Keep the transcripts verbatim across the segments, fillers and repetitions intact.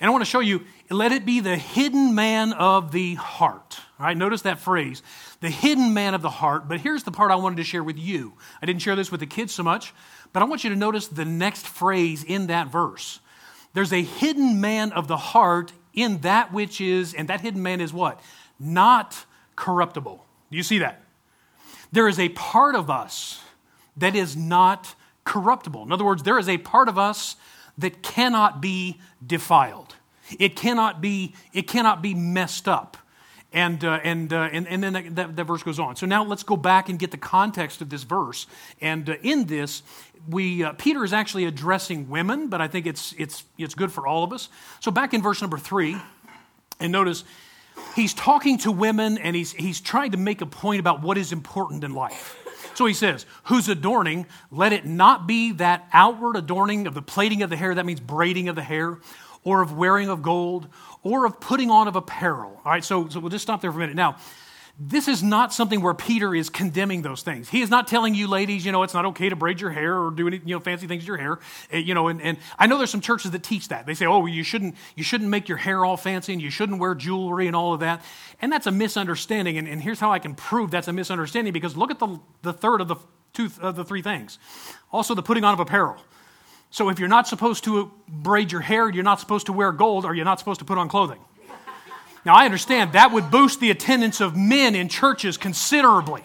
And I want to show you, let it be the hidden man of the heart. All right, notice that phrase, the hidden man of the heart. But here's the part I wanted to share with you. I didn't share this with the kids so much, but I want you to notice the next phrase in that verse. There's a hidden man of the heart in that which is, and that hidden man is what? Not corruptible. Do you see that? There is a part of us that is not corruptible. In other words, there is a part of us that cannot be defiled. It cannot be, it cannot be messed up. And uh, and, uh, and and then that, that, that verse goes on. So now let's go back and get the context of this verse. And uh, in this, we uh, Peter is actually addressing women, but I think it's it's it's good for all of us. So back in verse number three, and notice he's talking to women, and he's he's trying to make a point about what is important in life. So he says, whose adorning, let it not be that outward adorning of the plaiting of the hair, that means braiding of the hair, or of wearing of gold, or of putting on of apparel. All right, so, so we'll just stop there for a minute. Now, this is not something where Peter is condemning those things. He is not telling you, ladies, you know, it's not okay to braid your hair or do any, you know, fancy things with your hair. Uh, you know, and, and I know there's some churches that teach that. They say, oh, you shouldn't you shouldn't make your hair all fancy and you shouldn't wear jewelry and all of that. And that's a misunderstanding. And, and here's how I can prove that's a misunderstanding, because look at the, the third of the two of the three things. Also, the putting on of apparel. So if you're not supposed to braid your hair, you're not supposed to wear gold, or you're not supposed to put on clothing. Now, I understand that would boost the attendance of men in churches considerably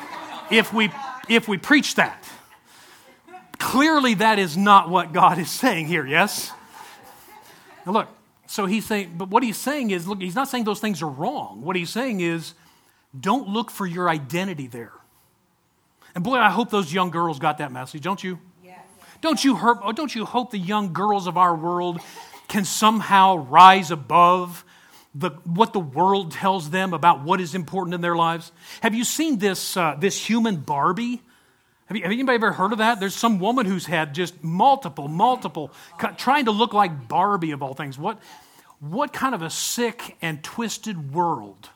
if we if we preach that. Clearly, that is not what God is saying here, yes? Now, look, so he's saying, but what he's saying is, look, he's not saying those things are wrong. What he's saying is, don't look for your identity there. And boy, I hope those young girls got that message, don't you? Don't you, hope, don't you hope the young girls of our world can somehow rise above the, what the world tells them about what is important in their lives? Have you seen this uh, this human Barbie? Have, you, have anybody ever heard of that? There's some woman who's had just multiple, multiple, trying to look like Barbie of all things. What, what kind of a sick and twisted world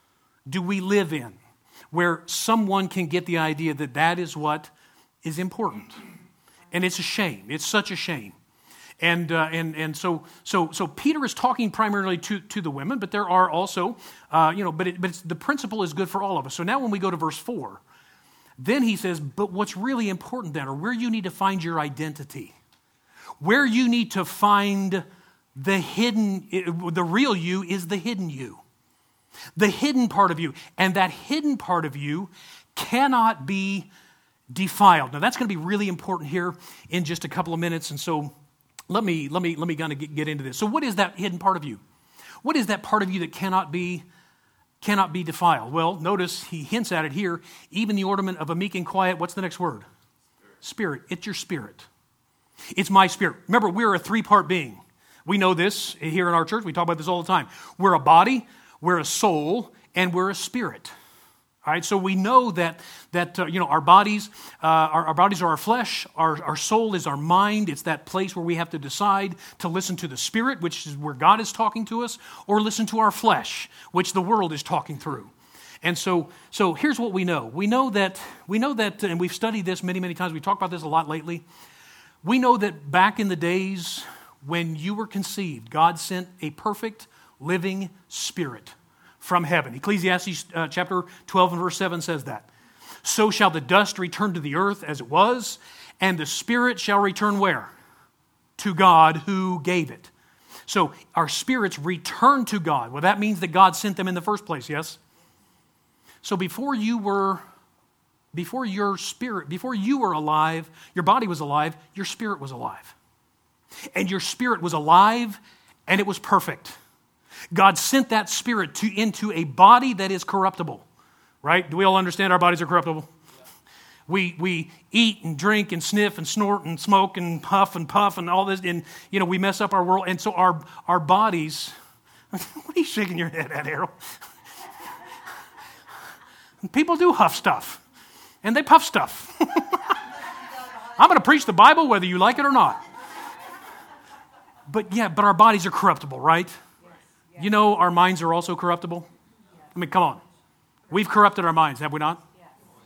do we live in where someone can get the idea that that is what is important? And it's a shame. It's such a shame. And uh, and and so so so Peter is talking primarily to, to the women, but there are also uh, you know, but it, but it's, the principle is good for all of us. So now when we go to verse four, then he says, but what's really important then, or where you need to find your identity, where you need to find the hidden, the real you is the hidden you, the hidden part of you, and that hidden part of you cannot be defiled. Now that's going to be really important here in just a couple of minutes, and so let me let me let me kind of get, get into this. So what is that hidden part of you? What is that part of you that cannot be cannot be defiled? Well, notice he hints at it here. Even the ornament of a meek and quiet. What's the next word? Spirit. It's your spirit. It's my spirit. Remember, we're a three-part being. We know this here in our church. We talk about this all the time. We're a body, we're a soul, and we're a spirit. All right, so we know that that uh, you know our bodies, uh, our, our bodies are our flesh. Our our soul is our mind. It's that place where we have to decide to listen to the Spirit, which is where God is talking to us, or listen to our flesh, which the world is talking through. And so, so here's what we know. We know that we know that, and we've studied this many, many times. We talked about this a lot lately. We know that back in the days when you were conceived, God sent a perfect, living Spirit from heaven. Ecclesiastes uh, chapter twelve and verse seven says that. So shall the dust return to the earth as it was, and the spirit shall return where? To God who gave it. So our spirits return to God. Well, that means that God sent them in the first place, yes? So before you were, before your spirit, before you were alive, your body was alive, your spirit was alive. And your spirit was alive, and it was perfect. God sent that spirit to, into a body that is corruptible, right? Do we all understand our bodies are corruptible? We we eat and drink and sniff and snort and smoke and puff and puff and all this, and you know we mess up our world, and so our our bodies. What are you shaking your head at, Harold? People do huff stuff, and they puff stuff. I'm going to preach the Bible whether you like it or not. But yeah, but our bodies are corruptible, right? You know our minds are also corruptible? I mean, come on. We've corrupted our minds, have we not?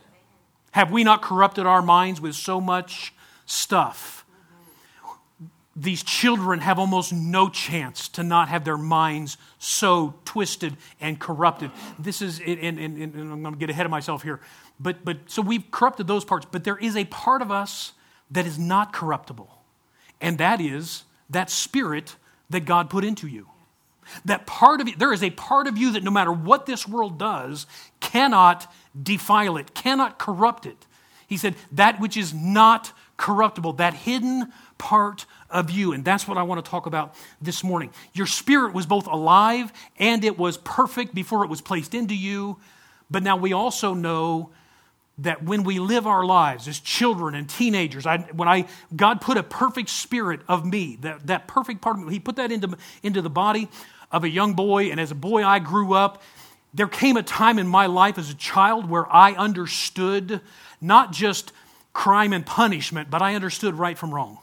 Have we not corrupted our minds with so much stuff? these children have almost no chance to not have their minds so twisted and corrupted. This is, and, and, and I'm going to get ahead of myself here, but but so we've corrupted those parts, but there is a part of us that is not corruptible, and that is that spirit that God put into you. That part of you, there is a part of you that no matter what this world does, cannot defile it, cannot corrupt it. He said, that which is not corruptible, that hidden part of you. And that's what I want to talk about this morning. Your spirit was both alive and it was perfect before it was placed into you. But now we also know that when we live our lives as children and teenagers, I, when I God put a perfect spirit of me, that, that perfect part of me, He put that into, into the body of a young boy. And as a boy, I grew up. There came a time in my life as a child where I understood not just crime and punishment, but I understood right from wrong.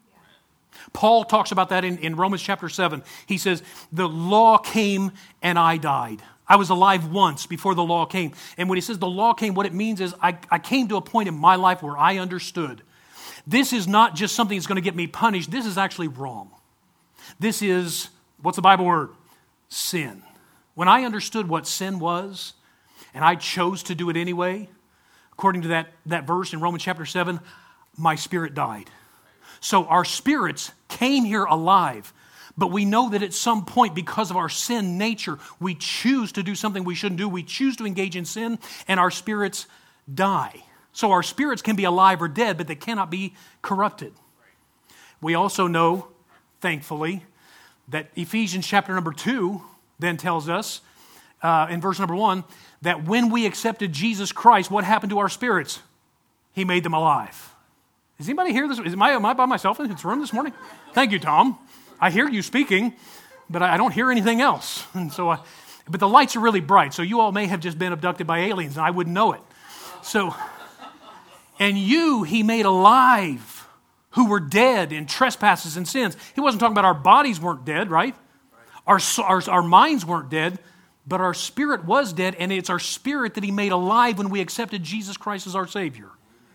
Paul talks about that in, in Romans chapter seven. He says, the law came and I died. I was alive once before the law came. And when he says the law came, what it means is I, I came to a point in my life where I understood. This is not just something that's going to get me punished. This is actually wrong. This is, what's the Bible word? Sin. When I understood what sin was, and I chose to do it anyway, according to that, that verse in Romans chapter seven, my spirit died. So our spirits came here alive, but we know that at some point, because of our sin nature, we choose to do something we shouldn't do. We choose to engage in sin, and our spirits die. So our spirits can be alive or dead, but they cannot be corrupted. We also know, thankfully, that Ephesians chapter number two then tells us, uh, in verse number one, that when we accepted Jesus Christ, what happened to our spirits? He made them alive. Is anybody here? This, am, I, am I by myself in this room this morning? Thank you, Tom. I hear you speaking, but I don't hear anything else. And so, I, but the lights are really bright, so you all may have just been abducted by aliens, and I wouldn't know it. So, and you He made alive who were dead in trespasses and sins. He wasn't talking about our bodies weren't dead, right? Our, our, our minds weren't dead, but our spirit was dead, and it's our spirit that He made alive when we accepted Jesus Christ as our Savior.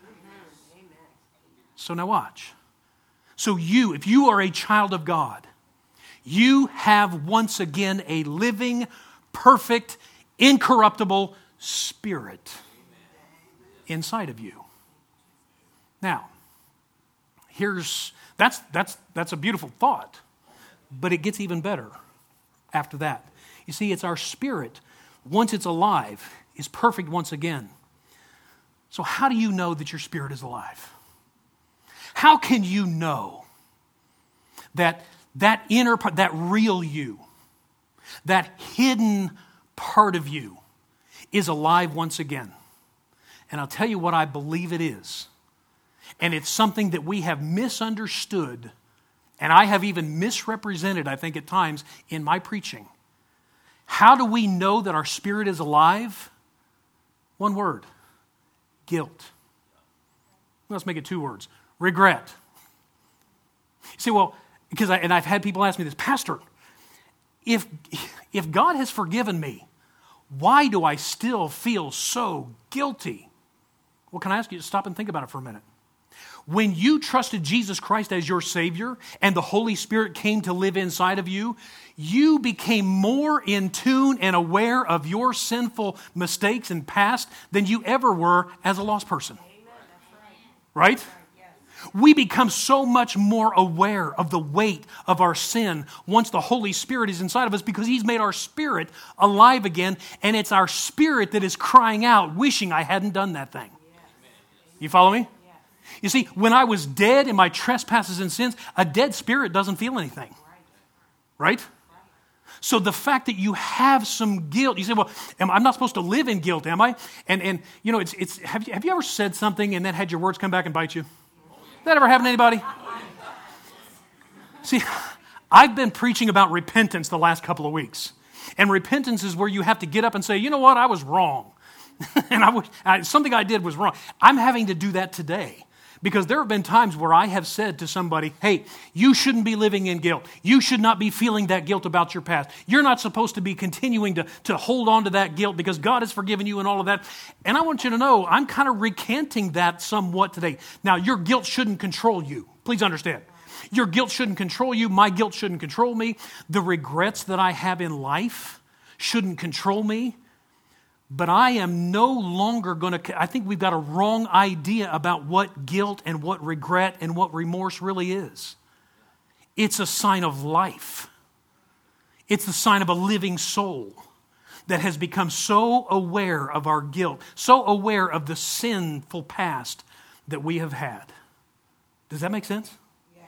So now watch. So you, if you are a child of God, you have once again a living, perfect, incorruptible spirit inside of you. Now, here's, that's, that's, that's a beautiful thought, but it gets even better after that. You see, it's our spirit, once it's alive, is perfect once again. So how do you know that your spirit is alive? How can you know that that inner part, that real you, that hidden part of you is alive once again? And I'll tell you what I believe it is. And it's something that we have misunderstood, and I have even misrepresented, I think, at times in my preaching. How do we know that our spirit is alive? One word: guilt. Let's make it two words. Regret. You say, well, because I, and I've had people ask me this, Pastor, if, if God has forgiven me, why do I still feel so guilty? Well, can I ask you to stop and think about it for a minute? When you trusted Jesus Christ as your Savior and the Holy Spirit came to live inside of you, you became more in tune and aware of your sinful mistakes and past than you ever were as a lost person. Right? We become so much more aware of the weight of our sin once the Holy Spirit is inside of us, because He's made our spirit alive again, and it's our spirit that is crying out, wishing I hadn't done that thing. You follow me? You see, when I was dead in my trespasses and sins, a dead spirit doesn't feel anything. Right? So the fact that you have some guilt, you say, well, am, I'm not supposed to live in guilt, am I? And, and you know, it's, it's, have you, have you ever said something and then had your words come back and bite you? That ever happened to anybody? See, I've been preaching about repentance the last couple of weeks. And repentance is where you have to get up and say, you know what, I was wrong. and I, I something I did was wrong. I'm having to do that today. Because there have been times where I have said to somebody, hey, you shouldn't be living in guilt. You should not be feeling that guilt about your past. You're not supposed to be continuing to, to hold on to that guilt because God has forgiven you and all of that. And I want you to know, I'm kind of recanting that somewhat today. Now, your guilt shouldn't control you. Please understand. Your guilt shouldn't control you. My guilt shouldn't control me. The regrets that I have in life shouldn't control me. But I am no longer going to, I think we've got a wrong idea about what guilt and what regret and what remorse really is. It's a sign of life. It's the sign of a living soul that has become so aware of our guilt, so aware of the sinful past that we have had. Does that make sense? Yes.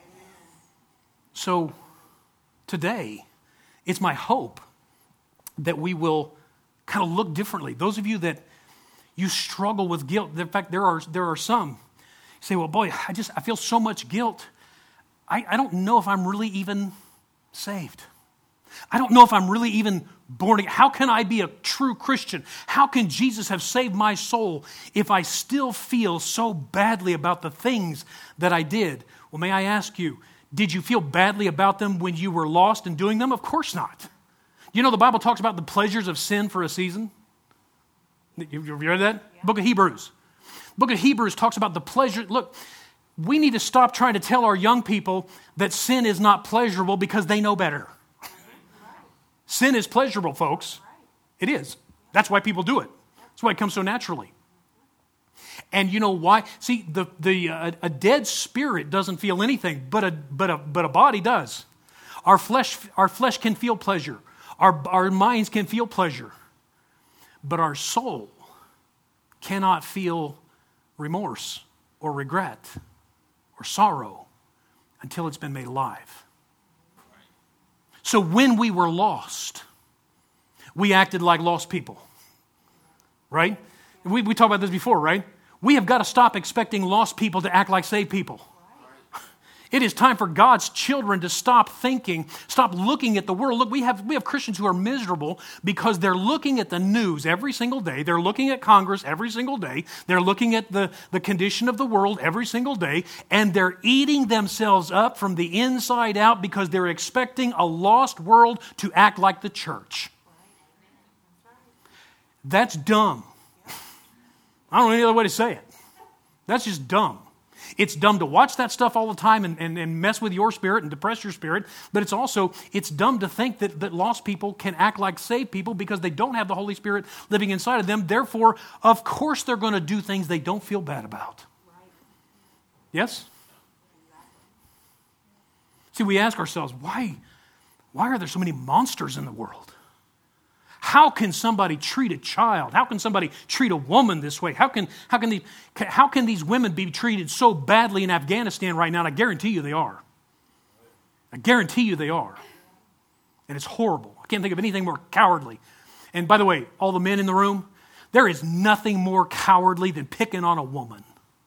So today, it's my hope that we will kind of look differently. Those of you that you struggle with guilt, in fact, there are there are some. You say, well, boy, I just I feel so much guilt. I, I don't know if I'm really even saved. I don't know if I'm really even born again. How can I be a true Christian? How can Jesus have saved my soul if I still feel so badly about the things that I did? Well, may I ask you, did you feel badly about them when you were lost in doing them? Of course not. You know, the Bible talks about the pleasures of sin for a season. You read that? Yeah. Book of Hebrews. Book of Hebrews talks about the pleasure. Look, we need to stop trying to tell our young people that sin is not pleasurable because they know better. Sin is pleasurable, folks. It is. That's why people do it. That's why it comes so naturally. And you know why? See, the the uh, a dead spirit doesn't feel anything, but a but a but a body does. Our flesh our flesh can feel pleasure. Our our minds can feel pleasure, but our soul cannot feel remorse or regret or sorrow until it's been made alive. So when we were lost, we acted like lost people, right? We, we talked about this before, right? We have got to stop expecting lost people to act like saved people. It is time for God's children to stop thinking, stop looking at the world. Look, we have we have Christians who are miserable because they're looking at the news every single day. They're looking at Congress every single day. They're looking at the, the condition of the world every single day. And they're eating themselves up from the inside out because they're expecting a lost world to act like the church. That's dumb. I don't know any other way to say it. That's just dumb. It's dumb to watch that stuff all the time and, and, and mess with your spirit and depress your spirit, but it's also, it's dumb to think that, that lost people can act like saved people because they don't have the Holy Spirit living inside of them. Therefore, of course they're going to do things they don't feel bad about. Yes? See, we ask ourselves, why, why are there so many monsters in the world? How can somebody treat a child? How can somebody treat a woman this way? How can how can these how can these women be treated so badly in Afghanistan right now? And I guarantee you they are. I guarantee you they are. And it's horrible. I can't think of anything more cowardly. And by the way, all the men in the room, there is nothing more cowardly than picking on a woman.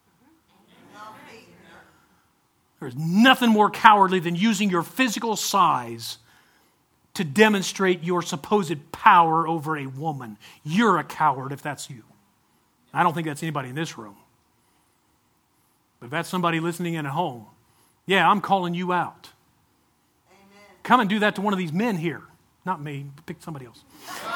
There's nothing more cowardly than using your physical size to demonstrate your supposed power over a woman. You're a coward if that's you. I don't think that's anybody in this room. But if that's somebody listening in at home, yeah, I'm calling you out. Amen. Come and do that to one of these men here. Not me, pick somebody else.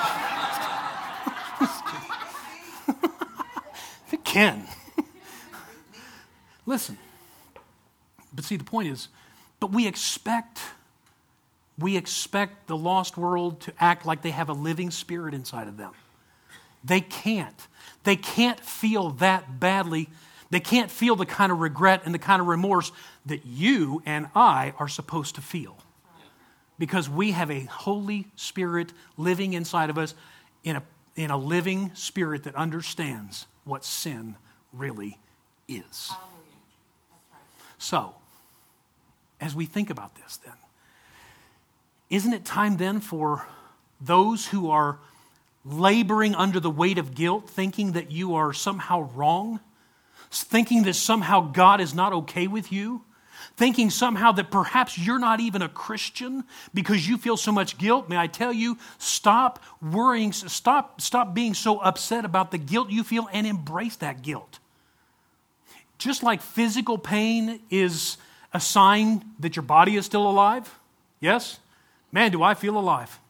Ken. Listen. But see, the point is, but we expect We expect the lost world to act like they have a living spirit inside of them. They can't. They can't feel that badly. They can't feel the kind of regret and the kind of remorse that you and I are supposed to feel. Because we have a Holy Spirit living inside of us in a, in a living spirit that understands what sin really is. So, as we think about this then, isn't it time then for those who are laboring under the weight of guilt, thinking that you are somehow wrong, thinking that somehow God is not okay with you, thinking somehow that perhaps you're not even a Christian because you feel so much guilt? May I tell you, stop worrying, stop, stop being so upset about the guilt you feel and embrace that guilt. Just like physical pain is a sign that your body is still alive, yes? Man, do I feel alive.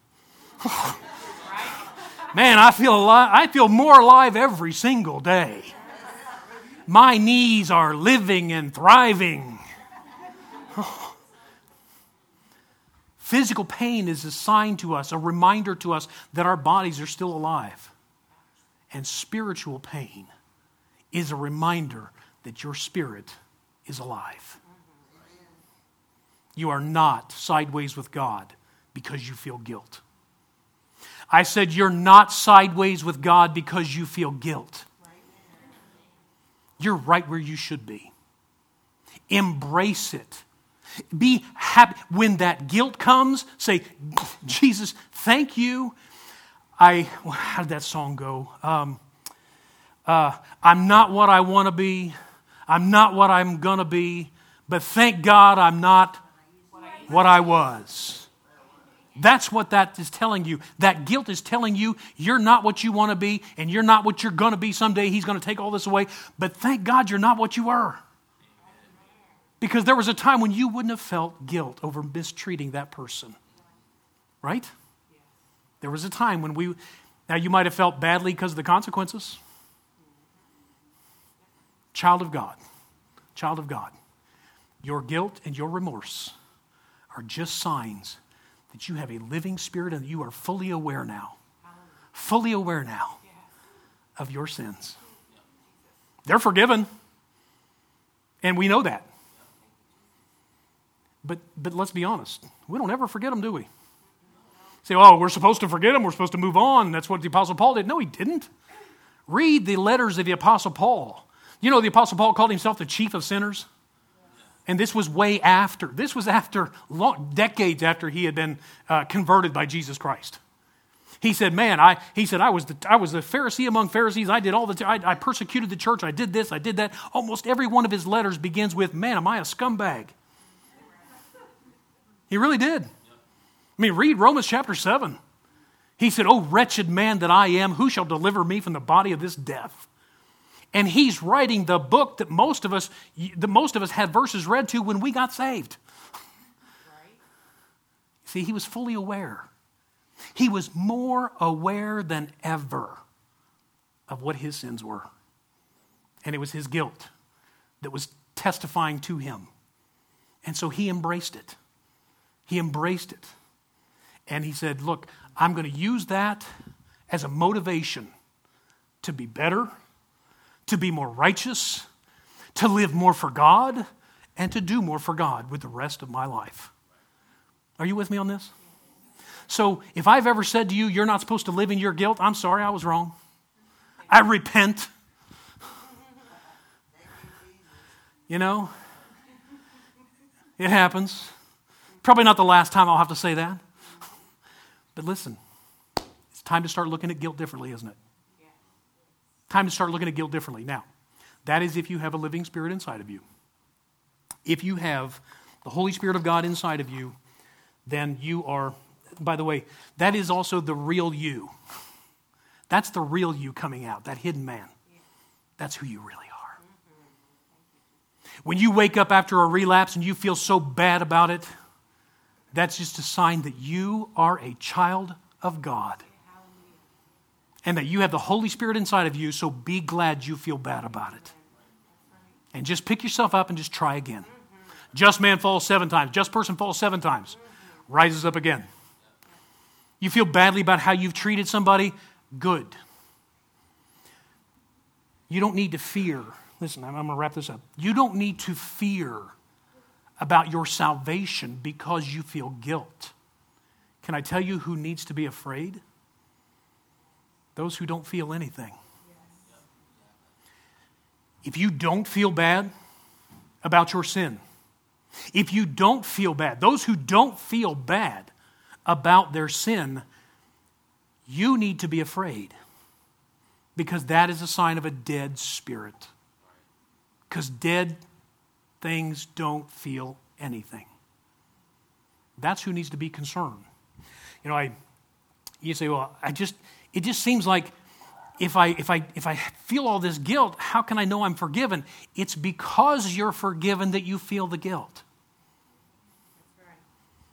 Man, I feel alive. I feel more alive every single day. My knees are living and thriving. Oh, Physical pain is a sign to us, a reminder to us that our bodies are still alive. And spiritual pain is a reminder that your spirit is alive. You are not sideways with God because you feel guilt. I said you're not sideways with God because you feel guilt. You're right where you should be. Embrace it. Be happy. When that guilt comes, say, Jesus, thank you. I, how did that song go? Um, uh, I'm not what I want to be. I'm not what I'm going to be. But thank God I'm not what I was. That's what that is telling you. That guilt is telling you you're not what you want to be and you're not what you're going to be someday. He's going to take all this away. But thank God you're not what you were. Because there was a time when you wouldn't have felt guilt over mistreating that person. Right? There was a time when we, now you might have felt badly because of the consequences. Child of God, child of God, your guilt and your remorse are just signs that you have a living spirit and that you are fully aware now, fully aware now of your sins. They're forgiven, and we know that. But but let's be honest, we don't ever forget them, do we? Say, oh, we're supposed to forget them, we're supposed to move on. That's what the Apostle Paul did. No, he didn't. Read the letters of the Apostle Paul. You know, the Apostle Paul called himself the chief of sinners. And this was way after. This was after, long, decades after he had been uh, converted by Jesus Christ. He said, man, I, he said, I was the, I was the Pharisee among Pharisees. I did all the, I, I persecuted the church. I did this, I did that. Almost every one of his letters begins with, man, am I a scumbag? He really did. I mean, read Romans chapter seven. He said, oh, wretched man that I am, who shall deliver me from the body of this death? And he's writing the book that most of us, that most of us had verses read to when we got saved. Right. See, he was fully aware. He was more aware than ever of what his sins were. And it was his guilt that was testifying to him. And so he embraced it. He embraced it. And he said, look, I'm going to use that as a motivation to be better, to be more righteous, to live more for God, and to do more for God with the rest of my life. Are you with me on this? So if I've ever said to you, you're not supposed to live in your guilt, I'm sorry, I was wrong. I repent. You know, it happens. Probably not the last time I'll have to say that. But listen, it's time to start looking at guilt differently, isn't it? Time to start looking at guilt differently. Now, that is if you have a living spirit inside of you. If you have the Holy Spirit of God inside of you, then you are, by the way, that is also the real you. That's the real you coming out, that hidden man. That's who you really are. When you wake up after a relapse and you feel so bad about it, that's just a sign that you are a child of God. And that you have the Holy Spirit inside of you, so be glad you feel bad about it. And just pick yourself up and just try again. Just man falls seven times. Just person falls seven times. Rises up again. You feel badly about how you've treated somebody? Good. You don't need to fear. Listen, I'm going to wrap this up. You don't need to fear about your salvation because you feel guilt. Can I tell you who needs to be afraid? Those who don't feel anything. If you don't feel bad about your sin, if you don't feel bad, those who don't feel bad about their sin, you need to be afraid because that is a sign of a dead spirit. Because dead things don't feel anything. That's who needs to be concerned. You know, I you say, well, I just It just seems like if I if I if I feel all this guilt, how can I know I'm forgiven? It's because you're forgiven that you feel the guilt. That's right.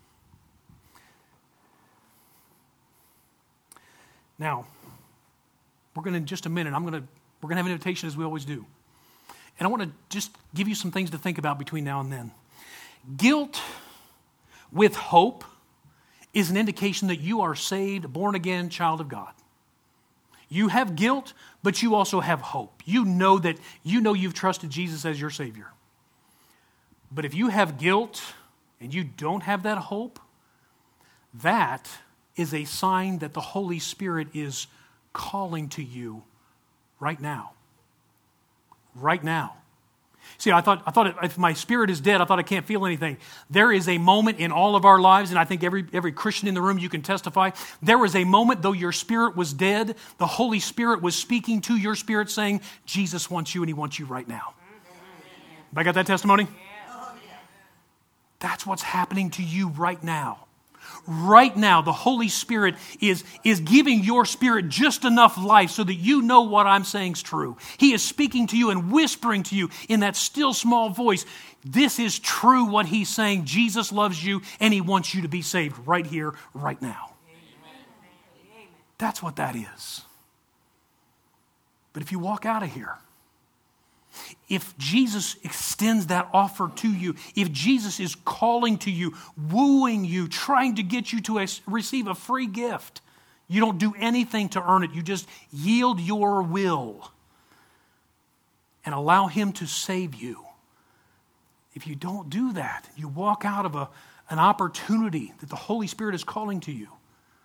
Now, we're going to in just a minute. I'm going to we're going to have an invitation as we always do, and I want to just give you some things to think about between now and then. Guilt with hope is an indication that you are saved, born again, child of God. You have guilt, but you also have hope. You know that you know you've trusted Jesus as your Savior. But if you have guilt and you don't have that hope, that is a sign that the Holy Spirit is calling to you right now. Right now. See, I thought I thought if my spirit is dead, I thought I can't feel anything. There is a moment in all of our lives, and I think every, every Christian in the room, you can testify, there was a moment, though your spirit was dead, the Holy Spirit was speaking to your spirit saying, Jesus wants you and He wants you right now. Have I got that testimony? That's what's happening to you right now. Right now, the Holy Spirit is, is giving your spirit just enough life so that you know what I'm saying is true. He is speaking to you and whispering to you in that still small voice, this is true what He's saying. Jesus loves you and He wants you to be saved right here, right now. Amen. That's what that is. But if you walk out of here, if Jesus extends that offer to you, if Jesus is calling to you, wooing you, trying to get you to a, receive a free gift, you don't do anything to earn it. You just yield your will and allow Him to save you. If you don't do that, you walk out of a, an opportunity that the Holy Spirit is calling to you.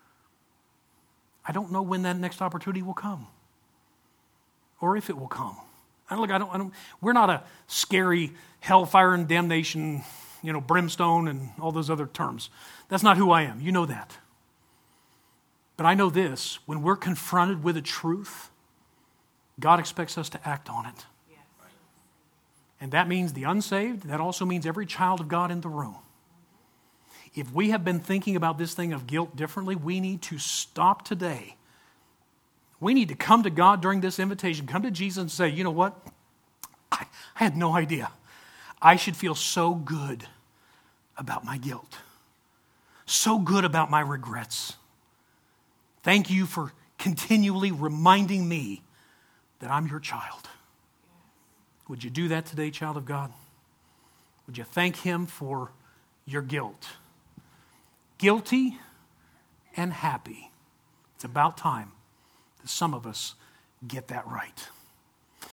I don't know when that next opportunity will come or if it will come. I don't, look, I don't, I don't, we're not a scary hellfire and damnation, you know, brimstone and all those other terms. That's not who I am. You know that. But I know this, when we're confronted with a truth, God expects us to act on it. Yes. And that means the unsaved. That also means every child of God in the room. If we have been thinking about this thing of guilt differently, we need to stop today. We need to come to God during this invitation, come to Jesus and say, you know what? I, I had no idea. I should feel so good about my guilt, so good about my regrets. Thank you for continually reminding me that I'm your child. Would you do that today, child of God? Would you thank Him for your guilt? Guilty and happy. It's about time that some of us get that right.